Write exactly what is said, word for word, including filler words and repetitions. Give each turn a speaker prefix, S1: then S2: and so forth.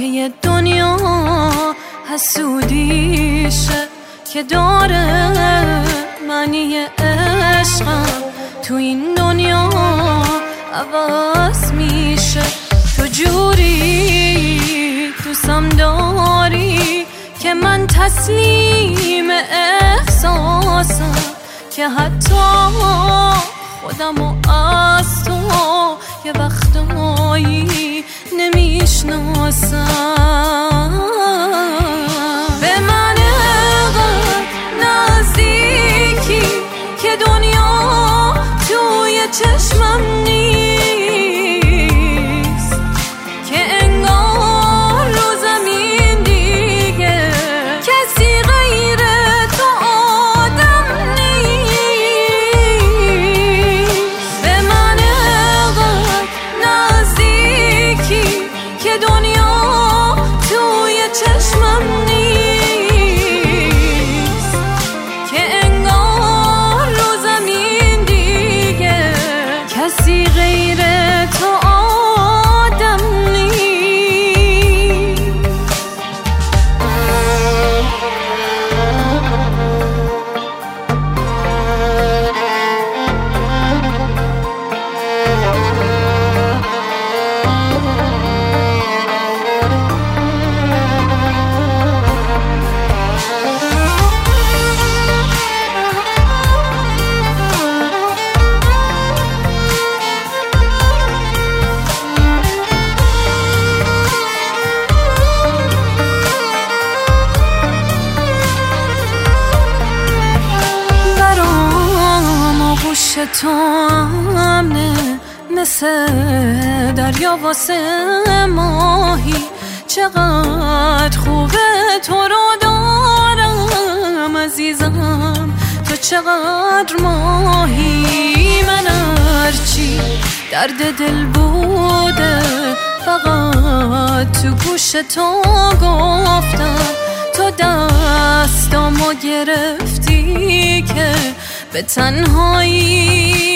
S1: یه دنیا حسودیشه که داره معنی عشقم تو این دنیا عوض میشه. تو جوری دوستم داری که من تسلیم احساسم که حتی خودمو از تو یه وقتایی نمیشناسم. به من انقدر نزدیکی که دنیا توی چشمم نیست، که انگار رو زمین دیگه کسی غیر تو آدم نیست. به من انقدر نزدیکی که دنیا توی چشمم نیست، که انگار رو زمین دیگه کسی غیر تو آدم نیست. تو امنه مثل دریا واسه ماهی، چقدر خوبه تو رو دارم عزیزم، تو چقدر ماهی. من هرچی درد دل بوده فقط تو گوش تو گفتم، تو دستامو گرفتی که به تنهایی